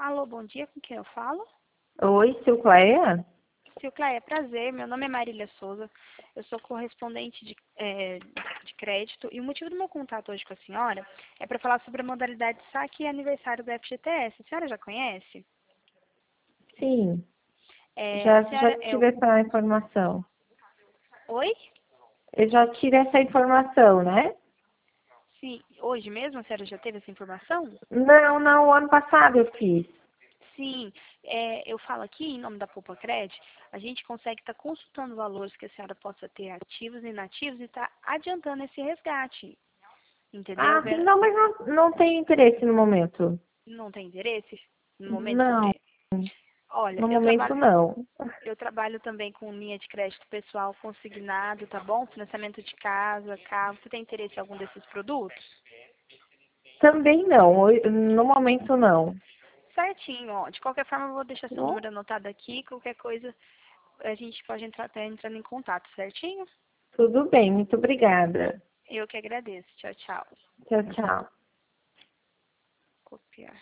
Alô, bom dia, com quem eu falo? Oi, Silcleia? Silcleia, prazer, meu nome é Marília Souza, eu sou correspondente de crédito e o motivo do meu contato hoje com a senhora é para falar sobre a modalidade saque e aniversário do FGTS. A senhora já conhece? Sim, A já senhora é o... tive essa informação. Oi? Eu já tive essa informação, né? Sim, hoje mesmo a senhora já teve essa informação? Não, ano passado eu fiz. Sim, eu falo aqui em nome da Poupa Cred, a gente consegue estar consultando valores que a senhora possa ter ativos e inativos e estar adiantando esse resgate, entendeu? Ah, sim, não, mas não tenho interesse no momento. Não tem interesse no momento Não, sobre... Olha, no momento não. eu trabalho também com linha de crédito pessoal consignado, tá bom? Financiamento de casa, carro. Você tem interesse em algum desses produtos? Também não, no momento não. Certinho, ó. De qualquer forma, eu vou deixar Tá seu bom? número anotado aqui. Qualquer coisa, a gente pode entrar até entrando em contato, certinho? Tudo bem, muito obrigada. Eu que agradeço. Tchau, tchau. Tchau, tchau. Copiar.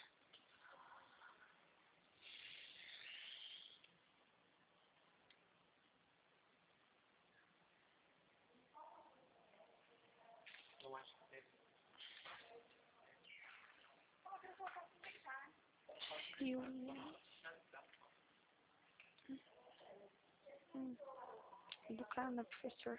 E o... do cara, né, professor?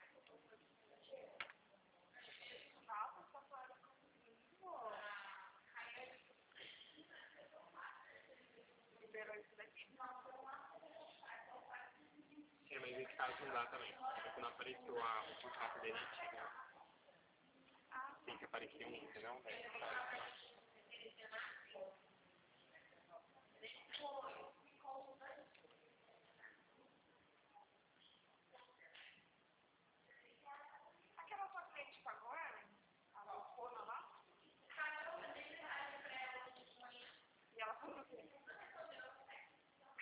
É, mas nesse caso não dá também. Porque não apareceu o contato dele antigo. Tem que aparecer um, entendeu?